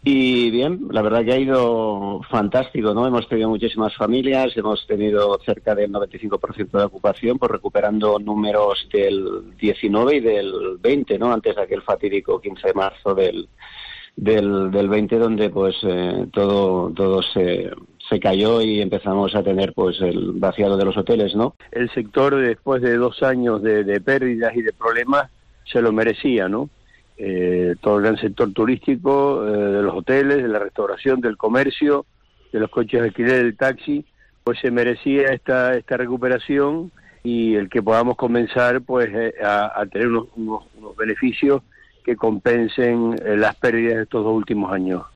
Y bien, la verdad que ha ido fantástico, ¿no? Hemos tenido muchísimas familias, hemos tenido cerca del 95% de ocupación, pues recuperando números del 19 y del 20, ¿no? Antes de aquel fatídico 15 de marzo del 20, donde pues todo se cayó y empezamos a tener pues el vaciado de los hoteles, ¿no? El sector, después de 2 años de pérdidas y de problemas, se lo merecía, ¿no? Todo el gran sector turístico, de los hoteles, de la restauración, del comercio, de los coches de alquiler, del taxi, pues se merecía esta recuperación, y el que podamos comenzar pues a tener unos beneficios que compensen las pérdidas de estos 2 últimos años.